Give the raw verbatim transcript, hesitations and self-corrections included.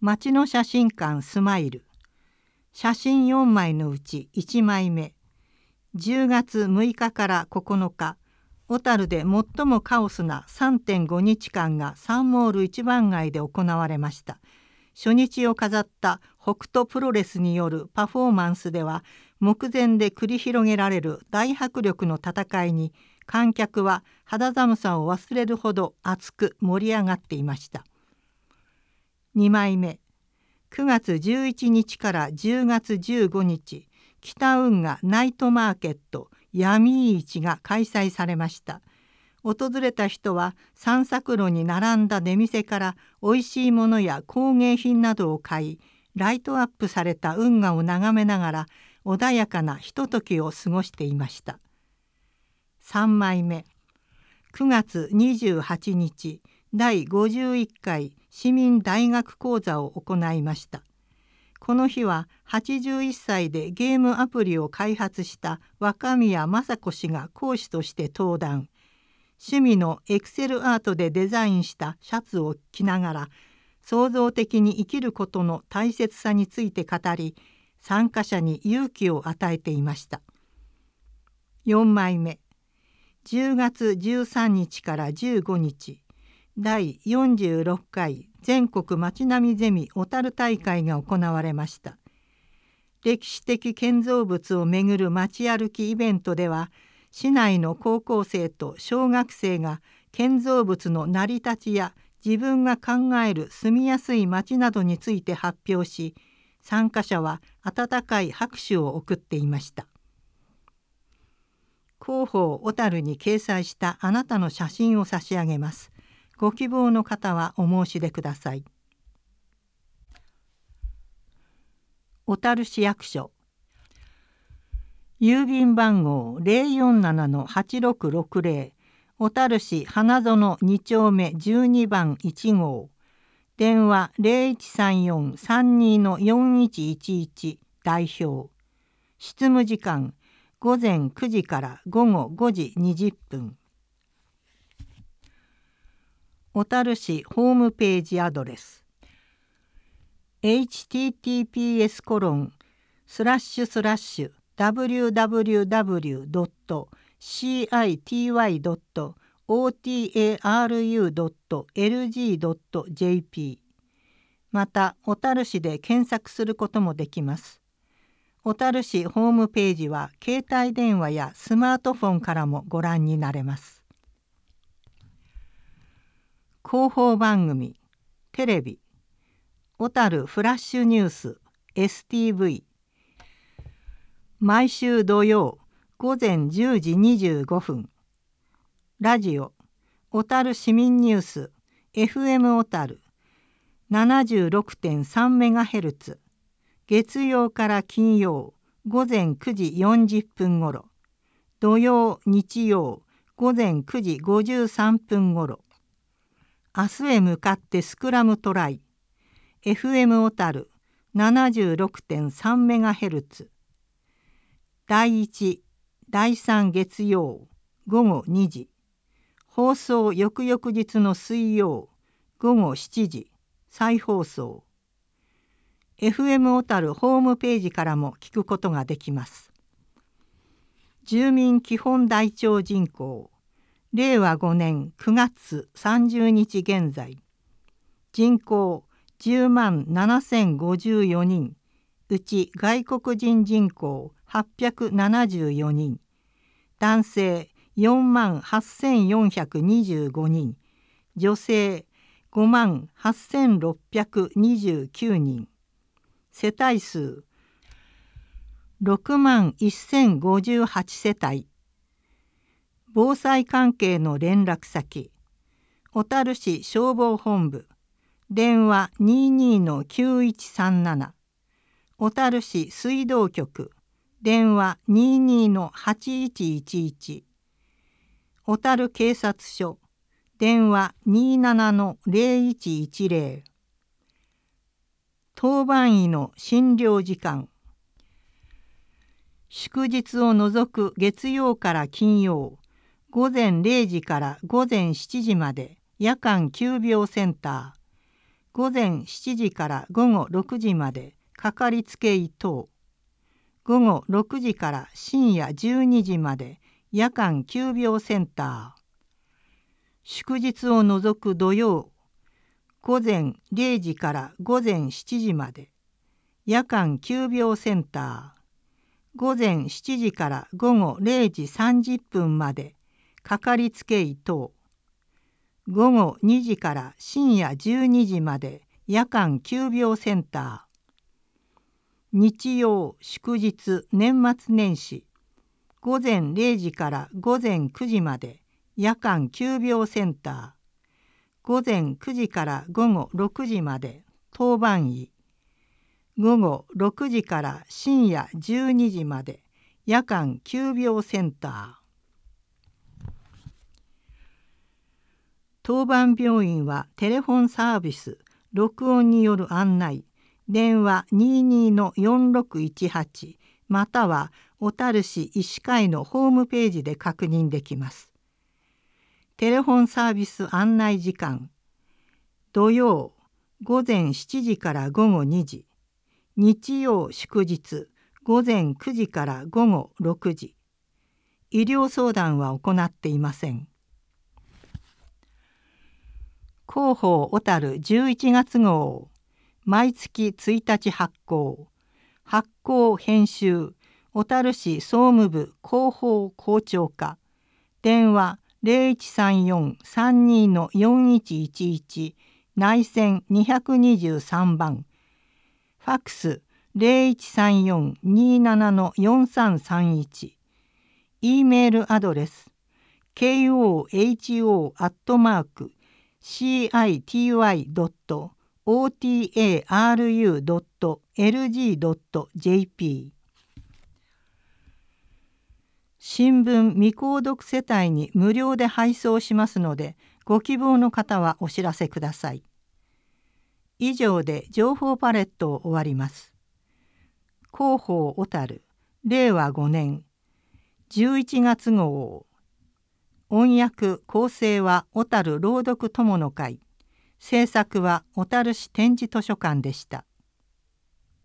町の写真館スマイル。写真よんまいのうちいちまいめ。じゅうがつむいかからここのか、小樽で最もカオスな さんてんご 日間がサンモール一番街で行われました。初日を飾った北斗プロレスによるパフォーマンスでは、目前で繰り広げられる大迫力の戦いに観客は肌寒さを忘れるほど熱く盛り上がっていました。にまいめ。くがつじゅういちにちからじゅうがつじゅうごにち、北運河ナイトマーケット闇市が開催されました。訪れた人は散策路に並んだ出店からおいしいものや工芸品などを買い、ライトアップされた運河を眺めながら穏やかなひとときを過ごしていました。さんまいめ。くがつにじゅうはちにち、だいごじゅういっかい市民大学講座を行いました。この日ははちじゅういっさいでゲームアプリを開発した若宮正子氏が講師として登壇。趣味のエクセルアートでデザインしたシャツを着ながら創造的に生きることの大切さについて語り、参加者に勇気を与えていました。よんまいめ。じゅうがつじゅうさんにちからじゅうごにち、だいよんじゅうろっかい全国まちなみゼミ小樽大会が行われました。歴史的建造物をめぐる街歩きイベントでは、市内の高校生と小学生が建造物の成り立ちや自分が考える住みやすい街などについて発表し、参加者は温かい拍手を送っていました。広報小樽に掲載したあなたの写真を差し上げます。ご希望の方はお申し出ください。小樽市役所。郵便番号 ゼロよんななのはちろくろくゼロ、小樽市花園にちょうめじゅうにばんいちごう、電話 ゼロいちさんよんさんにのよんいちいちいち、代表。執務時間ごぜんくじからごごごじにじゅっぷん。小樽市ホームページアドレス エイチティーティーピーエスコロンスラッシュスラッシュダブリューダブリューダブリュードットシーアイティーワイドットオーティーエーアールユードットエルジードットジェーピー。 また小樽市で検索することもできます。小樽市ホームページは携帯電話やスマートフォンからもご覧になれます。広報番組テレビ小樽フラッシュニュース エスティーブイ、 毎週土曜ごぜんじゅうじにじゅうごふん。ラジオ小樽市民ニュース エフエム 小樽 ななじゅうろくてんさんメガヘルツ、月曜から金曜ごぜんくじよんじゅっぷんごろ、土曜日曜ごぜんくじごじゅうさんぷんごろ。明日へ向かってスクラムトライ エフエム 小樽 ななじゅうろくてんさんメガヘルツ、だいいち、だいさん月曜ごごにじ、放送翌々日の水曜ごごしちじ再放送。 エフエム 小樽ホームページからも聞くことができます。住民基本台帳人口れいわごねんくがつさんじゅうにち現在、人口じゅうまんななせんごじゅうよにん、うち外国人人口はっぴゃくななじゅうよにん、男性よんまんはっせんよんひゃくにじゅうごにん、女性ごまんはっせんろっぴゃくにじゅうきゅうにん、世帯数ろくまんせんごじゅうはちせたい。防災関係の連絡先小樽市消防本部、電話 にじゅうにのきゅういちさんなな、小樽市水道局、電話 にじゅうにのはちいちいちいち、小樽警察署、電話 にじゅうななのゼロいちいちゼロ。当番医の診療時間、祝日を除く月曜から金曜ごぜんれいじからごぜんしちじまで夜間急病センター、 午前しちじから午後ろくじまでかかりつけ医等。午後ろくじから深夜じゅうにじまで夜間急病センター。祝日を除く土曜、午前れいじから午前しちじまで夜間急病センター。午前しちじから午後れいじさんじゅっぷんまでかかりつけ医等。午後にじから深夜じゅうにじまで夜間急病センター。日曜、祝日、年末年始、午前れいじから午前くじまで夜間急病センター。午前くじから午後ろくじまで当番医。午後ろくじから深夜じゅうにじまで夜間急病センター。当番病院はテレフォンサービス、録音による案内、電話 にじゅうにのよんろくいちはち または小樽市医師会のホームページで確認できます。テレフォンサービス案内時間、土曜午前しちじから午後にじ、日曜祝日午前くじから午後ろくじ。医療相談は行っていません。広報小樽じゅういちがつ号、毎月ついたち発行、発行編集、小樽市総務部広報校長課、電話ゼロいちさんよん さんにのよんいちいちいち、内線にひゃくにじゅうさんばん、ファックスゼロいちさんよん にーななのよんさんさんいち、E メールアドレス ケーオーエイチオー アットマーク シーアイティーワイ ドット オーティーエーアールユー ドット エルジー ドット ジェーピー。新聞未購読世帯に無料で配送しますので、ご希望の方はお知らせください。以上で情報パレットを終わります。広報小樽れいわごねんじゅういちがつ号、音訳構成は小樽朗読友の会、制作は小樽市展示図書館でした。